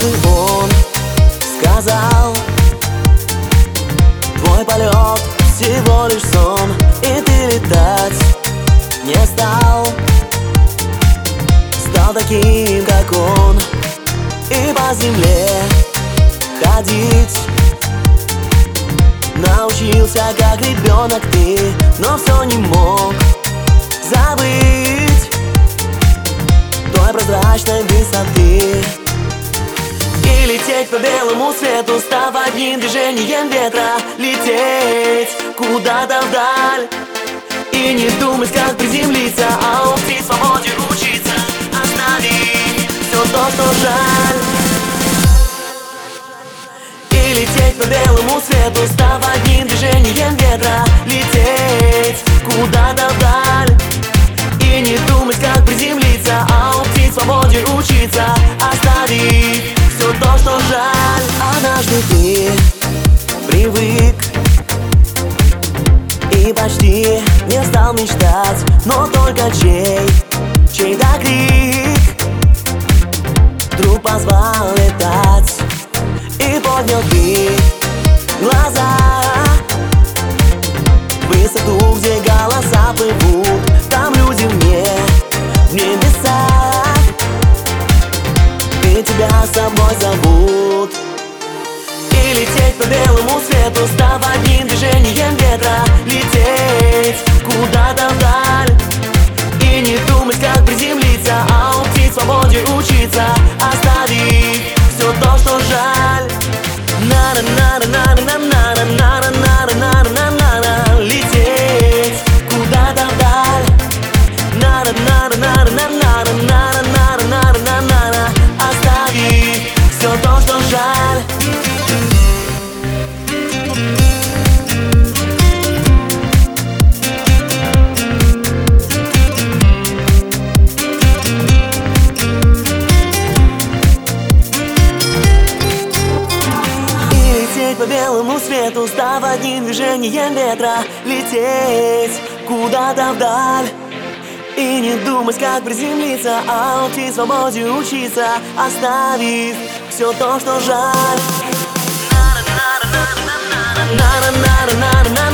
Однажды он сказал: твой полет всего лишь сон, и ты летать не стал. Стал таким, как он, и по земле ходить. Научился, как ребенок ты, но все не мог забыть той прозрачной высоты. И лететь по белому свету, став одним движением ветра. Лететь куда-то вдаль и не думать, как приземлиться, а уйти в свободе учиться, оставить все то, что жаль. И лететь по белому свету, став одним движением ветра. Лететь куда-то вдаль и не думать, как приземлиться, а уйти в свободе учиться, оставить все то, что жаль. Однажды ты привык и почти не стал мечтать, но только чей-то крик вдруг позвал летать. И поднял ты глаза в высоту, где голоса плывут. Там люди в небесах, и тебя с собой зовут. И лететь по белому свету, став одним движением ветра. Лететь куда-то вдаль и не думать, как приземлиться, а уйти в свободе учиться, оставить все то, что жаль. Лететь куда-то вдаль. Оставить все то, что жаль. По белому свету, став одним движением ветра. Лететь куда-то вдаль и не думать, как приземлиться, а уйти в свободе учиться, оставив все то, что жаль.